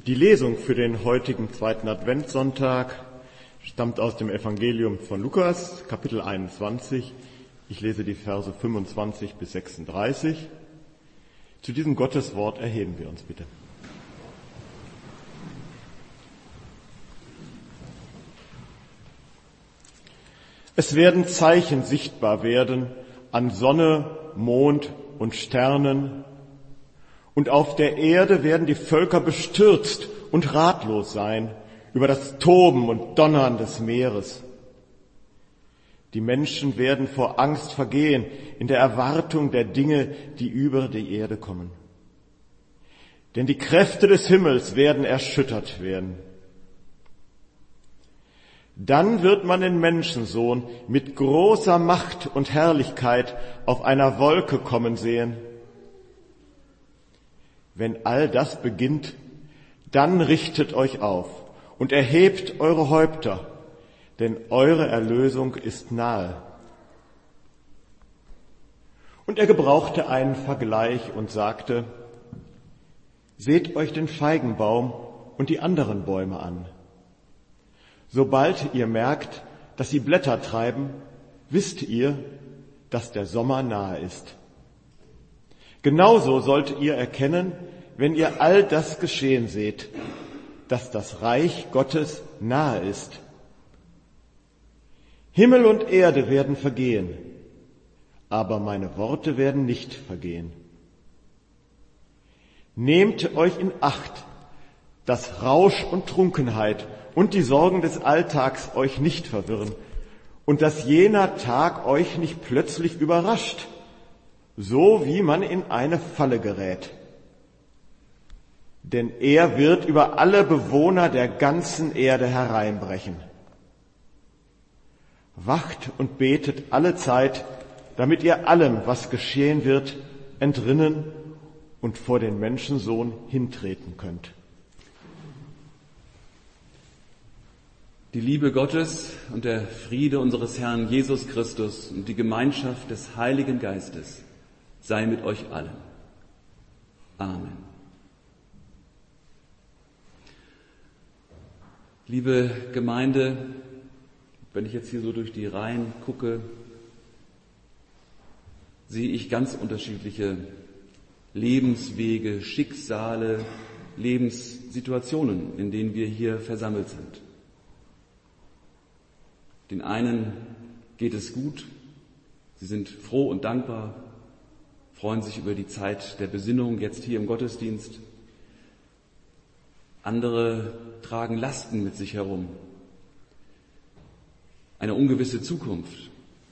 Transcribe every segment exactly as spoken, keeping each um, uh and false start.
Die Lesung für den heutigen zweiten Adventssonntag stammt aus dem Evangelium von Lukas, Kapitel einundzwanzig. Ich lese die Verse fünfundzwanzig bis sechsunddreißig. Zu diesem Gotteswort erheben wir uns bitte. Es werden Zeichen sichtbar werden an Sonne, Mond und Sternen, und auf der Erde werden die Völker bestürzt und ratlos sein über das Toben und Donnern des Meeres. Die Menschen werden vor Angst vergehen in der Erwartung der Dinge, die über die Erde kommen. Denn die Kräfte des Himmels werden erschüttert werden. Dann wird man den Menschensohn mit großer Macht und Herrlichkeit auf einer Wolke kommen sehen. Wenn all das beginnt, dann richtet euch auf und erhebt eure Häupter, denn eure Erlösung ist nahe. Und er gebrauchte einen Vergleich und sagte: Seht euch den Feigenbaum und die anderen Bäume an. Sobald ihr merkt, dass sie Blätter treiben, wisst ihr, dass der Sommer nahe ist. Genauso solltet ihr erkennen, wenn ihr all das geschehen seht, dass das Reich Gottes nahe ist. Himmel und Erde werden vergehen, aber meine Worte werden nicht vergehen. Nehmt euch in Acht, dass Rausch und Trunkenheit und die Sorgen des Alltags euch nicht verwirren und dass jener Tag euch nicht plötzlich überrascht, so wie man in eine Falle gerät. Denn er wird über alle Bewohner der ganzen Erde hereinbrechen. Wacht und betet alle Zeit, damit ihr allem, was geschehen wird, entrinnen und vor den Menschensohn hintreten könnt. Die Liebe Gottes und der Friede unseres Herrn Jesus Christus und die Gemeinschaft des Heiligen Geistes sei mit euch allen. Amen. Liebe Gemeinde, wenn ich jetzt hier so durch die Reihen gucke, sehe ich ganz unterschiedliche Lebenswege, Schicksale, Lebenssituationen, in denen wir hier versammelt sind. Den einen geht es gut, sie sind froh und dankbar, freuen sich über die Zeit der Besinnung jetzt hier im Gottesdienst. Andere tragen Lasten mit sich herum, eine ungewisse Zukunft,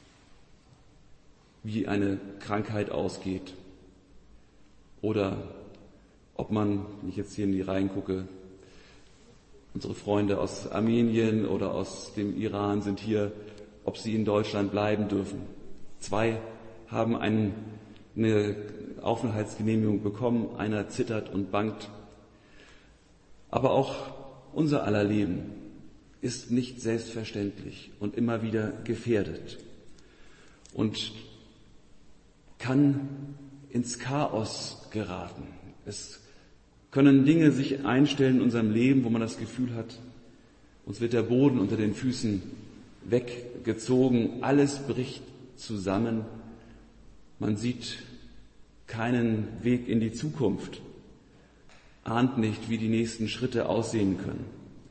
wie eine Krankheit ausgeht oder ob man, wenn ich jetzt hier in die Reihen gucke, unsere Freunde aus Armenien oder aus dem Iran sind hier, ob sie in Deutschland bleiben dürfen. Zwei haben einen, eine Aufenthaltsgenehmigung bekommen, einer zittert und bangt. Aber auch unser aller Leben ist nicht selbstverständlich und immer wieder gefährdet und kann ins Chaos geraten. Es können Dinge sich einstellen in unserem Leben, wo man das Gefühl hat, uns wird der Boden unter den Füßen weggezogen, alles bricht zusammen, man sieht keinen Weg in die Zukunft, ahnt nicht, wie die nächsten Schritte aussehen können.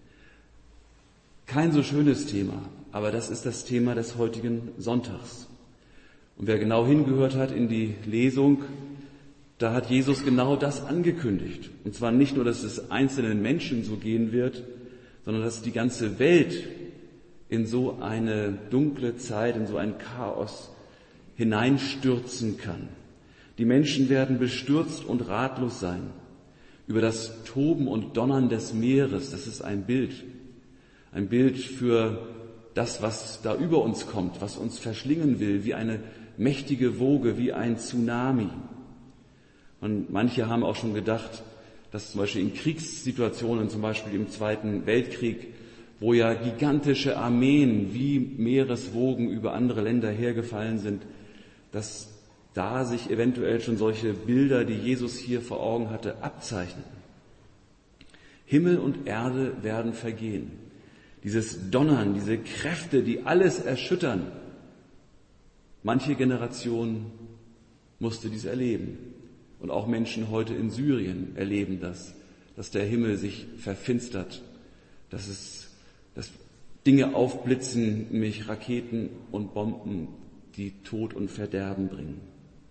Kein so schönes Thema, aber das ist das Thema des heutigen Sonntags. Und wer genau hingehört hat in die Lesung, da hat Jesus genau das angekündigt. Und zwar nicht nur, dass es einzelnen Menschen so gehen wird, sondern dass die ganze Welt in so eine dunkle Zeit, in so ein Chaos hineinstürzen kann. Die Menschen werden bestürzt und ratlos sein über das Toben und Donnern des Meeres. Das ist ein Bild, ein Bild für das, was da über uns kommt, was uns verschlingen will, wie eine mächtige Woge, wie ein Tsunami. Und manche haben auch schon gedacht, dass zum Beispiel in Kriegssituationen, zum Beispiel im Zweiten Weltkrieg, wo ja gigantische Armeen wie Meereswogen über andere Länder hergefallen sind, dass da sich eventuell schon solche Bilder, die Jesus hier vor Augen hatte, abzeichnen. Himmel und Erde werden vergehen. Dieses Donnern, diese Kräfte, die alles erschüttern. Manche Generation musste dies erleben. Und auch Menschen heute in Syrien erleben das, dass der Himmel sich verfinstert, dass es, dass Dinge aufblitzen, nämlich Raketen und Bomben, die Tod und Verderben bringen.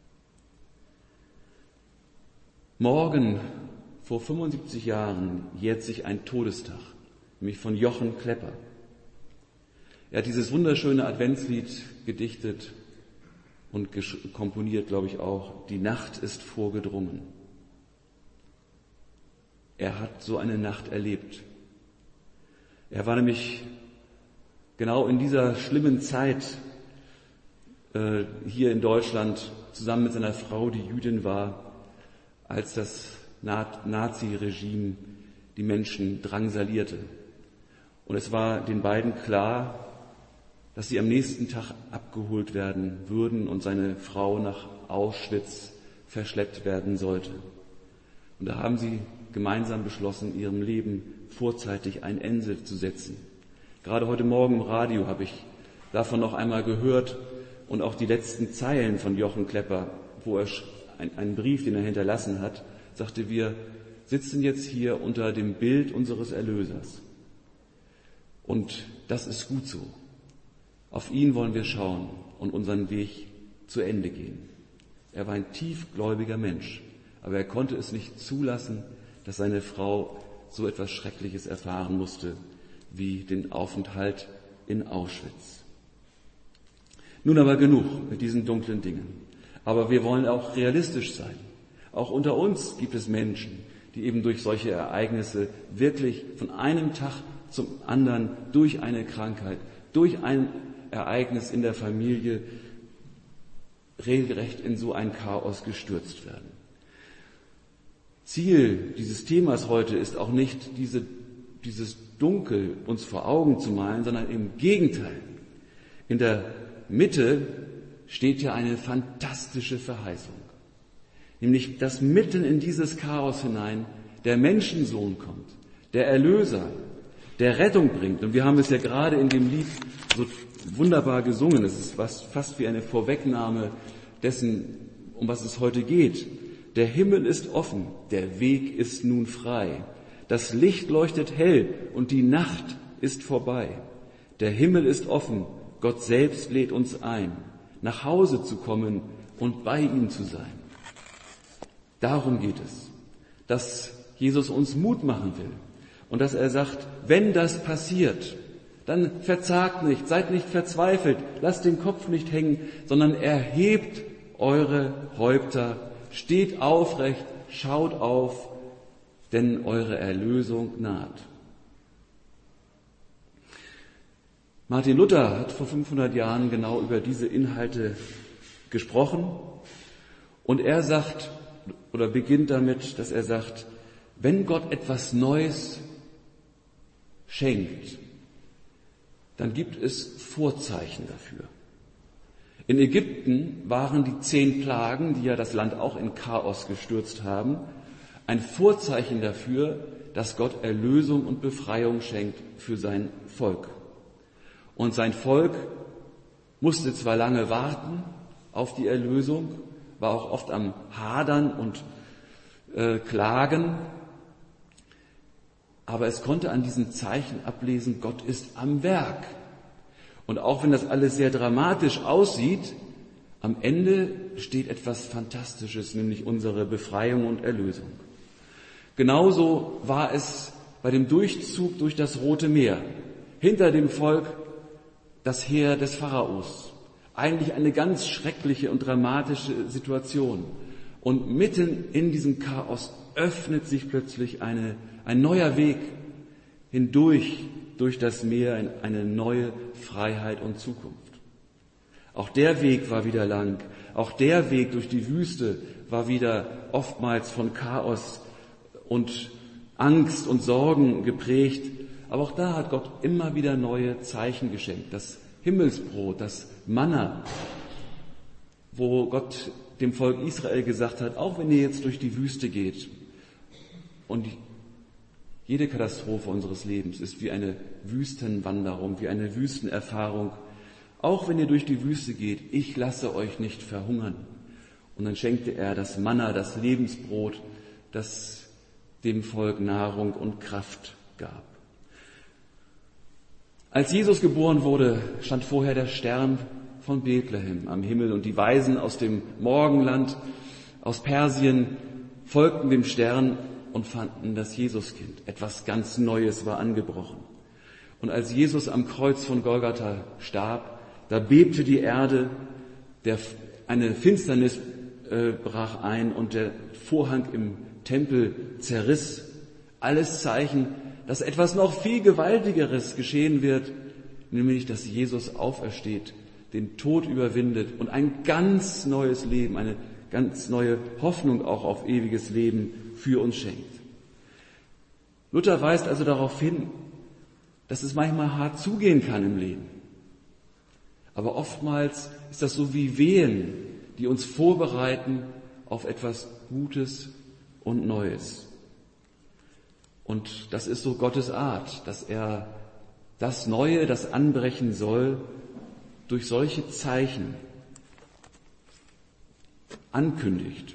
Morgen, vor fünfundsiebzig Jahren, jährt sich ein Todestag, nämlich von Jochen Klepper. Er hat dieses wunderschöne Adventslied gedichtet und komponiert, glaube ich auch, Die Nacht ist vorgedrungen. Er hat so eine Nacht erlebt. Er war nämlich genau in dieser schlimmen Zeit äh, hier in Deutschland zusammen mit seiner Frau, die Jüdin war, als das Nazi-Regime die Menschen drangsalierte. Und es war den beiden klar, dass sie am nächsten Tag abgeholt werden würden und seine Frau nach Auschwitz verschleppt werden sollte. Und da haben sie gemeinsam beschlossen, ihrem Leben vorzeitig ein Ende zu setzen. Gerade heute Morgen im Radio habe ich davon noch einmal gehört und auch die letzten Zeilen von Jochen Klepper, wo er einen Brief, den er hinterlassen hat, sagte, wir sitzen jetzt hier unter dem Bild unseres Erlösers. Und das ist gut so. Auf ihn wollen wir schauen und unseren Weg zu Ende gehen. Er war ein tiefgläubiger Mensch, aber er konnte es nicht zulassen, dass seine Frau so etwas Schreckliches erfahren musste, wie den Aufenthalt in Auschwitz. Nun aber genug mit diesen dunklen Dingen. Aber wir wollen auch realistisch sein. Auch unter uns gibt es Menschen, die eben durch solche Ereignisse wirklich von einem Tag zum anderen durch eine Krankheit, durch ein Ereignis in der Familie regelrecht in so ein Chaos gestürzt werden. Ziel dieses Themas heute ist auch nicht diese, dieses Dunkel uns vor Augen zu malen, sondern im Gegenteil. In der Mitte steht ja eine fantastische Verheißung. Nämlich, dass mitten in dieses Chaos hinein der Menschensohn kommt, der Erlöser, der Rettung bringt. Und wir haben es ja gerade in dem Lied so wunderbar gesungen. Es ist fast wie eine Vorwegnahme dessen, um was es heute geht. Der Himmel ist offen, der Weg ist nun frei. Das Licht leuchtet hell und die Nacht ist vorbei. Der Himmel ist offen, Gott selbst lädt uns ein, nach Hause zu kommen und bei ihm zu sein. Darum geht es, dass Jesus uns Mut machen will und dass er sagt, wenn das passiert, dann verzagt nicht, seid nicht verzweifelt, lasst den Kopf nicht hängen, sondern erhebt eure Häupter, steht aufrecht, schaut auf, denn eure Erlösung naht. Martin Luther hat vor fünfhundert Jahren genau über diese Inhalte gesprochen und er sagt, oder beginnt damit, dass er sagt, wenn Gott etwas Neues schenkt, dann gibt es Vorzeichen dafür. In Ägypten waren die zehn Plagen, die ja das Land auch in Chaos gestürzt haben, ein Vorzeichen dafür, dass Gott Erlösung und Befreiung schenkt für sein Volk. Und sein Volk musste zwar lange warten auf die Erlösung, war auch oft am Hadern und äh, Klagen, aber es konnte an diesen Zeichen ablesen, Gott ist am Werk. Und auch wenn das alles sehr dramatisch aussieht, am Ende steht etwas Fantastisches, nämlich unsere Befreiung und Erlösung. Genauso war es bei dem Durchzug durch das Rote Meer. Hinter dem Volk das Heer des Pharaos. Eigentlich eine ganz schreckliche und dramatische Situation. Und mitten in diesem Chaos öffnet sich plötzlich eine, ein neuer Weg hindurch, durch das Meer in eine neue Freiheit und Zukunft. Auch der Weg war wieder lang. Auch der Weg durch die Wüste war wieder oftmals von Chaos und Angst und Sorgen geprägt. Aber auch da hat Gott immer wieder neue Zeichen geschenkt. Das Himmelsbrot, das Manna, wo Gott dem Volk Israel gesagt hat, auch wenn ihr jetzt durch die Wüste geht und Jede Katastrophe unseres Lebens ist wie eine Wüstenwanderung, wie eine Wüstenerfahrung. Auch wenn ihr durch die Wüste geht, ich lasse euch nicht verhungern. Und dann schenkte er das Manna, das Lebensbrot, das dem Volk Nahrung und Kraft gab. Als Jesus geboren wurde, stand vorher der Stern von Bethlehem am Himmel und die Weisen aus dem Morgenland, aus Persien, folgten dem Stern und fanden das Jesuskind. Etwas ganz Neues war angebrochen. Und als Jesus am Kreuz von Golgatha starb, da bebte die Erde, der, eine Finsternis äh, brach ein und der Vorhang im Tempel zerriss. Alles Zeichen, dass etwas noch viel Gewaltigeres geschehen wird, nämlich dass Jesus aufersteht, den Tod überwindet und ein ganz neues Leben, eine ganz neue Hoffnung auch auf ewiges Leben für uns schenkt. Luther weist also darauf hin, dass es manchmal hart zugehen kann im Leben. Aber oftmals ist das so wie Wehen, die uns vorbereiten auf etwas Gutes und Neues. Und das ist so Gottes Art, dass er das Neue, das anbrechen soll, durch solche Zeichen ankündigt.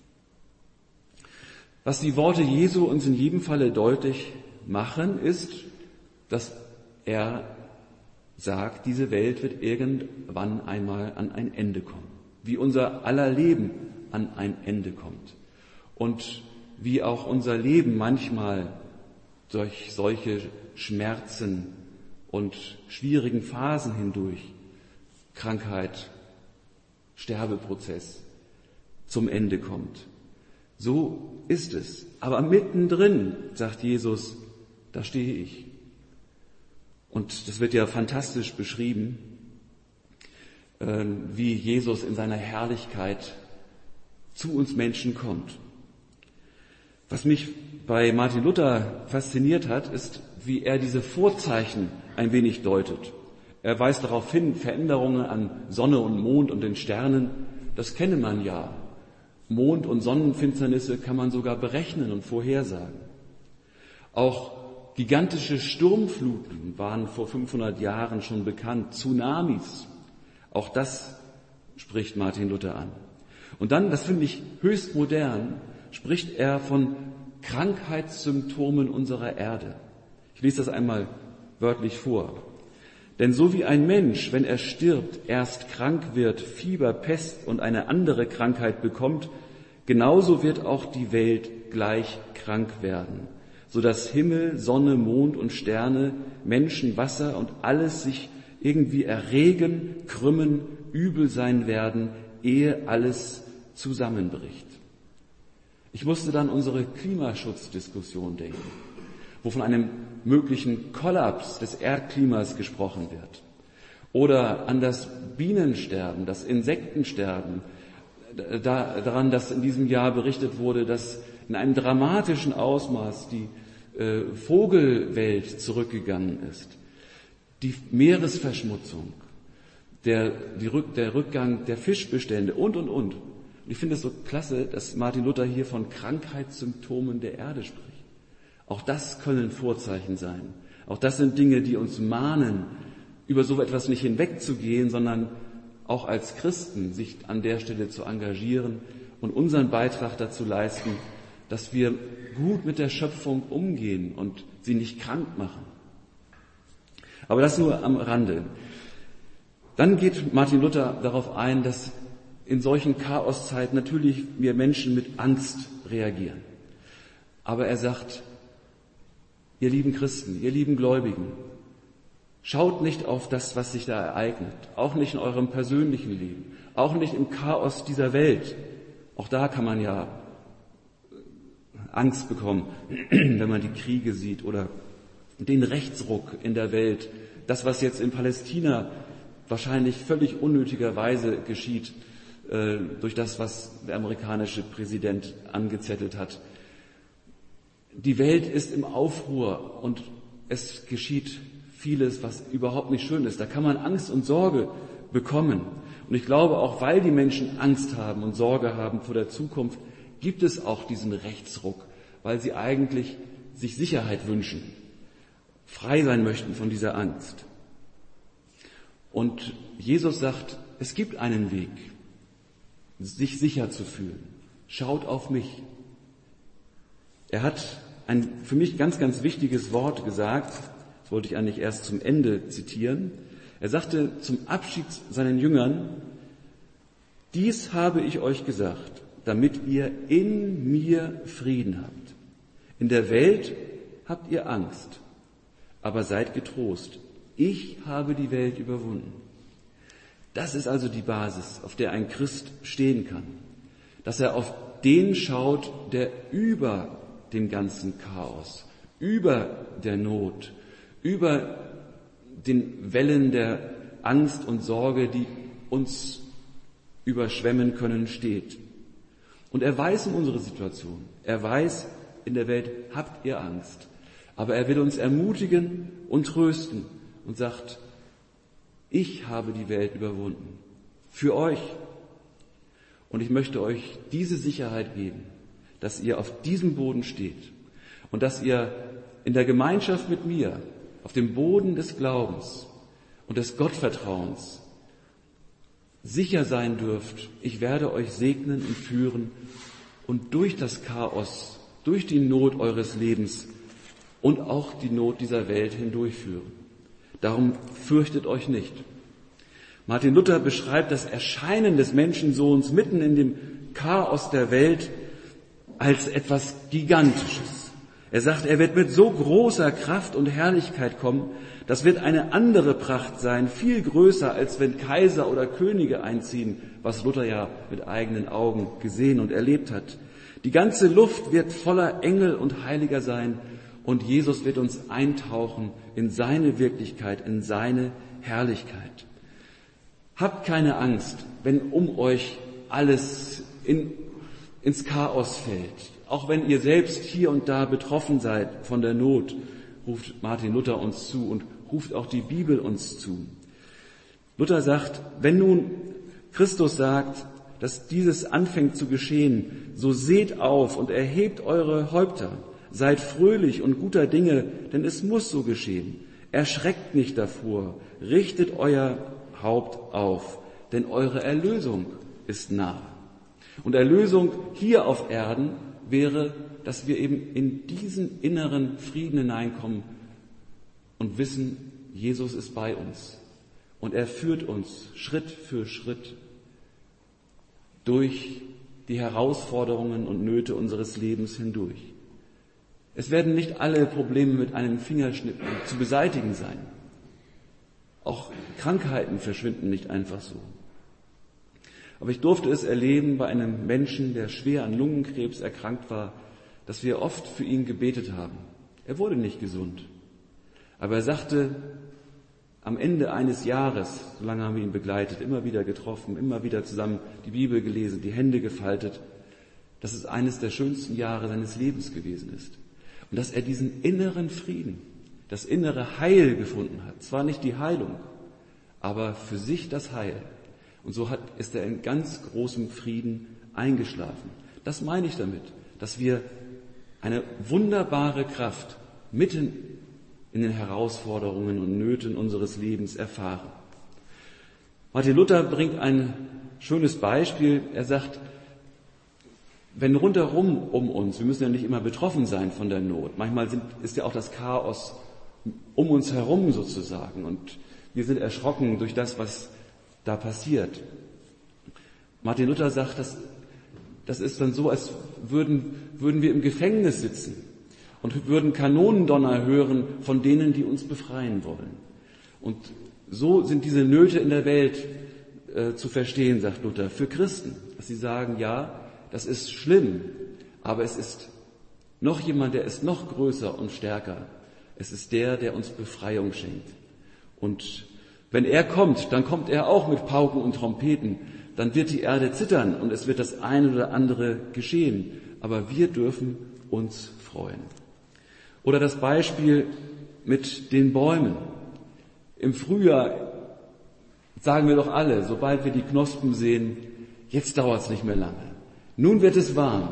Was die Worte Jesu uns in jedem Falle deutlich machen, ist, dass er sagt, diese Welt wird irgendwann einmal an ein Ende kommen. Wie unser aller Leben an ein Ende kommt. Und wie auch unser Leben manchmal durch solche Schmerzen und schwierigen Phasen hindurch, Krankheit, Sterbeprozess, zum Ende kommt. So ist es. Aber mittendrin, sagt Jesus, da stehe ich. Und das wird ja fantastisch beschrieben, wie Jesus in seiner Herrlichkeit zu uns Menschen kommt. Was mich bei Martin Luther fasziniert hat, ist, wie er diese Vorzeichen ein wenig deutet. Er weist darauf hin, Veränderungen an Sonne und Mond und den Sternen, das kenne man ja. Mond- und Sonnenfinsternisse kann man sogar berechnen und vorhersagen. Auch gigantische Sturmfluten waren vor fünfhundert Jahren schon bekannt, Tsunamis. Auch das spricht Martin Luther an. Und dann, das finde ich höchst modern, spricht er von Krankheitssymptomen unserer Erde. Ich lese das einmal wörtlich vor. Denn so wie ein Mensch, wenn er stirbt, erst krank wird, Fieber, Pest und eine andere Krankheit bekommt, genauso wird auch die Welt gleich krank werden, so dass Himmel, Sonne, Mond und Sterne, Menschen, Wasser und alles sich irgendwie erregen, krümmen, übel sein werden, ehe alles zusammenbricht. Ich musste dann unsere Klimaschutzdiskussion denken, wo von einem möglichen Kollaps des Erdklimas gesprochen wird. Oder an das Bienensterben, das Insektensterben, da, daran, dass in diesem Jahr berichtet wurde, dass in einem dramatischen Ausmaß die äh, Vogelwelt zurückgegangen ist. Die Meeresverschmutzung, der, die Rück, der Rückgang der Fischbestände und, und, und. Und ich finde es so klasse, dass Martin Luther hier von Krankheitssymptomen der Erde spricht. Auch das können Vorzeichen sein. Auch das sind Dinge, die uns mahnen, über so etwas nicht hinwegzugehen, sondern auch als Christen sich an der Stelle zu engagieren und unseren Beitrag dazu leisten, dass wir gut mit der Schöpfung umgehen und sie nicht krank machen. Aber das nur am Rande. Dann geht Martin Luther darauf ein, dass in solchen Chaoszeiten natürlich wir Menschen mit Angst reagieren. Aber er sagt, ihr lieben Christen, ihr lieben Gläubigen, schaut nicht auf das, was sich da ereignet, auch nicht in eurem persönlichen Leben, auch nicht im Chaos dieser Welt. Auch da kann man ja Angst bekommen, wenn man die Kriege sieht oder den Rechtsruck in der Welt. Das, was jetzt in Palästina wahrscheinlich völlig unnötigerweise geschieht, äh, durch das, was der amerikanische Präsident angezettelt hat. Die Welt ist im Aufruhr und es geschieht vieles, was überhaupt nicht schön ist. Da kann man Angst und Sorge bekommen. Und ich glaube, auch weil die Menschen Angst haben und Sorge haben vor der Zukunft, gibt es auch diesen Rechtsruck, weil sie eigentlich sich Sicherheit wünschen, frei sein möchten von dieser Angst. Und Jesus sagt, es gibt einen Weg, sich sicher zu fühlen. Schaut auf mich. Er hat ein für mich ganz, ganz wichtiges Wort gesagt, das wollte ich eigentlich erst zum Ende zitieren. Er sagte zum Abschied seinen Jüngern, dies habe ich euch gesagt, damit ihr in mir Frieden habt. In der Welt habt ihr Angst, aber seid getrost. Ich habe die Welt überwunden. Das ist also die Basis, auf der ein Christ stehen kann. Dass er auf den schaut, der über dem ganzen Chaos, über der Not, über den Wellen der Angst und Sorge, die uns überschwemmen können, steht. Und er weiß um unsere Situation. Er weiß, in der Welt habt ihr Angst. Aber er will uns ermutigen und trösten und sagt, ich habe die Welt überwunden. Für euch. Und ich möchte euch diese Sicherheit geben, dass ihr auf diesem Boden steht und dass ihr in der Gemeinschaft mit mir auf dem Boden des Glaubens und des Gottvertrauens sicher sein dürft, ich werde euch segnen und führen und durch das Chaos, durch die Not eures Lebens und auch die Not dieser Welt hindurchführen. Darum fürchtet euch nicht. Martin Luther beschreibt das Erscheinen des Menschensohns mitten in dem Chaos der Welt als etwas Gigantisches. Er sagt, er wird mit so großer Kraft und Herrlichkeit kommen, das wird eine andere Pracht sein, viel größer, als wenn Kaiser oder Könige einziehen, was Luther ja mit eigenen Augen gesehen und erlebt hat. Die ganze Luft wird voller Engel und Heiliger sein und Jesus wird uns eintauchen in seine Wirklichkeit, in seine Herrlichkeit. Habt keine Angst, wenn um euch alles in, ins Chaos fällt. Auch wenn ihr selbst hier und da betroffen seid von der Not, ruft Martin Luther uns zu und ruft auch die Bibel uns zu. Luther sagt, wenn nun Christus sagt, dass dieses anfängt zu geschehen, so seht auf und erhebt eure Häupter, seid fröhlich und guter Dinge, denn es muss so geschehen. Erschreckt nicht davor, richtet euer Haupt auf, denn eure Erlösung ist nah. Und Erlösung hier auf Erden wäre, dass wir eben in diesen inneren Frieden hineinkommen und wissen, Jesus ist bei uns. Und er führt uns Schritt für Schritt durch die Herausforderungen und Nöte unseres Lebens hindurch. Es werden nicht alle Probleme mit einem Fingerschnippen zu beseitigen sein. Auch Krankheiten verschwinden nicht einfach so. Aber ich durfte es erleben bei einem Menschen, der schwer an Lungenkrebs erkrankt war, dass wir oft für ihn gebetet haben. Er wurde nicht gesund. Aber er sagte, am Ende eines Jahres, so lange haben wir ihn begleitet, immer wieder getroffen, immer wieder zusammen die Bibel gelesen, die Hände gefaltet, dass es eines der schönsten Jahre seines Lebens gewesen ist. Und dass er diesen inneren Frieden, das innere Heil gefunden hat. Zwar nicht die Heilung, aber für sich das Heil. Und so hat, ist er in ganz großem Frieden eingeschlafen. Das meine ich damit, dass wir eine wunderbare Kraft mitten in den Herausforderungen und Nöten unseres Lebens erfahren. Martin Luther bringt ein schönes Beispiel. Er sagt, wenn rundherum um uns, wir müssen ja nicht immer betroffen sein von der Not, manchmal sind, ist ja auch das Chaos um uns herum sozusagen und wir sind erschrocken durch das, was da passiert. Martin Luther sagt, das, das ist dann so, als würden, würden wir im Gefängnis sitzen und würden Kanonendonner hören von denen, die uns befreien wollen. Und so sind diese Nöte in der Welt äh, zu verstehen, sagt Luther, für Christen, dass sie sagen, ja, das ist schlimm, aber es ist noch jemand, der ist noch größer und stärker. Es ist der, der uns Befreiung schenkt. Und wenn er kommt, dann kommt er auch mit Pauken und Trompeten. Dann wird die Erde zittern und es wird das eine oder andere geschehen. Aber wir dürfen uns freuen. Oder das Beispiel mit den Bäumen. Im Frühjahr sagen wir doch alle, sobald wir die Knospen sehen, jetzt dauert es nicht mehr lange. Nun wird es warm.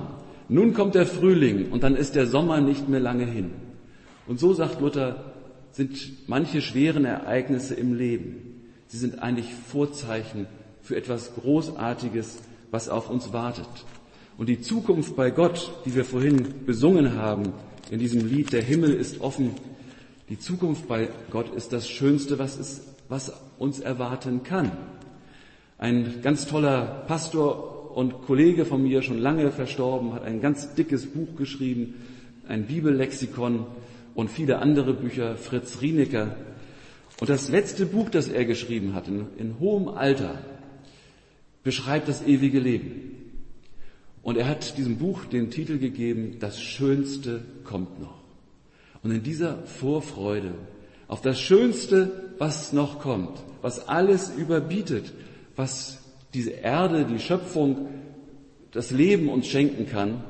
Nun kommt der Frühling und dann ist der Sommer nicht mehr lange hin. Und so, sagt Luther, sind manche schweren Ereignisse im Leben. Sie sind eigentlich Vorzeichen für etwas Großartiges, was auf uns wartet. Und die Zukunft bei Gott, die wir vorhin besungen haben, in diesem Lied, der Himmel ist offen, die Zukunft bei Gott ist das Schönste, was, es, was uns erwarten kann. Ein ganz toller Pastor und Kollege von mir, schon lange verstorben, hat ein ganz dickes Buch geschrieben, ein Bibellexikon und viele andere Bücher, Fritz Rienecker. Und das letzte Buch, das er geschrieben hat, in, in hohem Alter, beschreibt das ewige Leben. Und er hat diesem Buch den Titel gegeben, das Schönste kommt noch. Und in dieser Vorfreude auf das Schönste, was noch kommt, was alles überbietet, was diese Erde, die Schöpfung, das Leben uns schenken kann,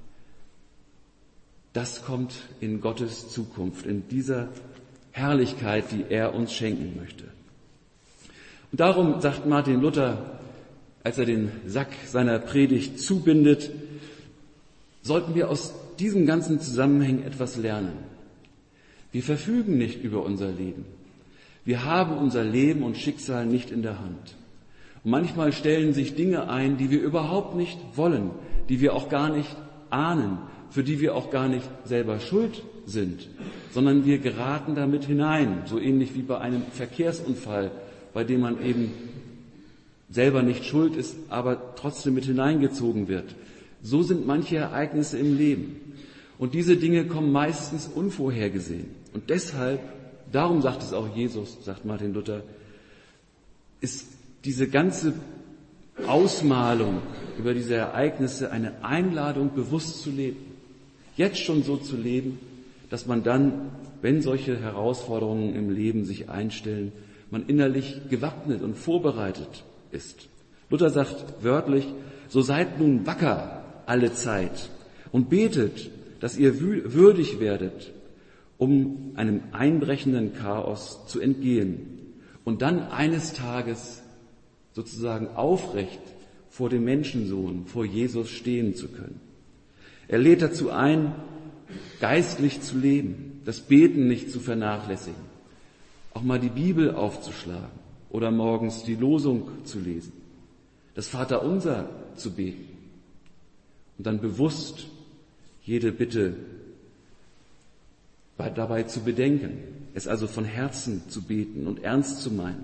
das kommt in Gottes Zukunft, in dieser Herrlichkeit, die er uns schenken möchte. Und darum sagt Martin Luther, als er den Sack seiner Predigt zubindet, sollten wir aus diesem ganzen Zusammenhang etwas lernen. Wir verfügen nicht über unser Leben. Wir haben unser Leben und Schicksal nicht in der Hand. Und manchmal stellen sich Dinge ein, die wir überhaupt nicht wollen, die wir auch gar nicht ahnen, für die wir auch gar nicht selber schuld sind, sondern wir geraten damit hinein, so ähnlich wie bei einem Verkehrsunfall, bei dem man eben selber nicht schuld ist, aber trotzdem mit hineingezogen wird. So sind manche Ereignisse im Leben. Und diese Dinge kommen meistens unvorhergesehen. Und deshalb, darum sagt es auch Jesus, sagt Martin Luther, ist diese ganze Ausmalung über diese Ereignisse eine Einladung, bewusst zu leben. Jetzt schon so zu leben, dass man dann, wenn solche Herausforderungen im Leben sich einstellen, man innerlich gewappnet und vorbereitet ist. Luther sagt wörtlich, so seid nun wacker alle Zeit und betet, dass ihr würdig werdet, um einem einbrechenden Chaos zu entgehen und dann eines Tages sozusagen aufrecht vor dem Menschensohn, vor Jesus stehen zu können. Er lädt dazu ein, geistlich zu leben, das Beten nicht zu vernachlässigen, auch mal die Bibel aufzuschlagen oder morgens die Losung zu lesen, das Vaterunser zu beten und dann bewusst jede Bitte dabei zu bedenken, es also von Herzen zu beten und ernst zu meinen.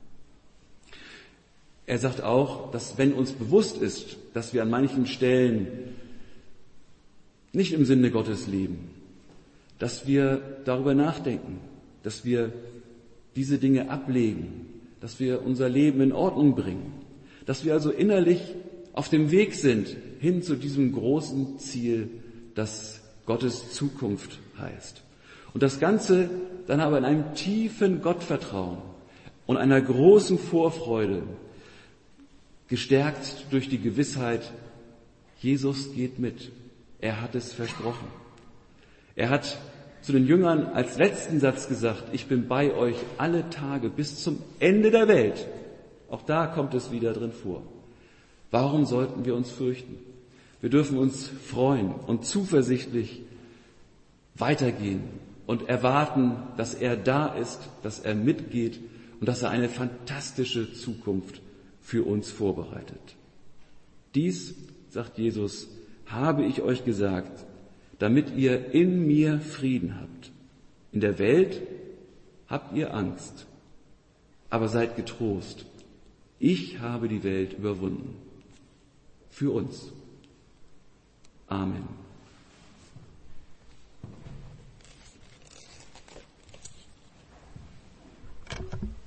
Er sagt auch, dass wenn uns bewusst ist, dass wir an manchen Stellen nicht im Sinne Gottes leben, dass wir darüber nachdenken, dass wir diese Dinge ablegen, dass wir unser Leben in Ordnung bringen, dass wir also innerlich auf dem Weg sind hin zu diesem großen Ziel, das Gottes Zukunft heißt. Und das Ganze dann aber in einem tiefen Gottvertrauen und einer großen Vorfreude, gestärkt durch die Gewissheit, Jesus geht mit. Er hat es versprochen. Er hat zu den Jüngern als letzten Satz gesagt, ich bin bei euch alle Tage bis zum Ende der Welt. Auch da kommt es wieder drin vor. Warum sollten wir uns fürchten? Wir dürfen uns freuen und zuversichtlich weitergehen und erwarten, dass er da ist, dass er mitgeht und dass er eine fantastische Zukunft für uns vorbereitet. Dies, sagt Jesus, habe ich euch gesagt, damit ihr in mir Frieden habt. In der Welt habt ihr Angst, aber seid getrost. Ich habe die Welt überwunden. Für uns. Amen.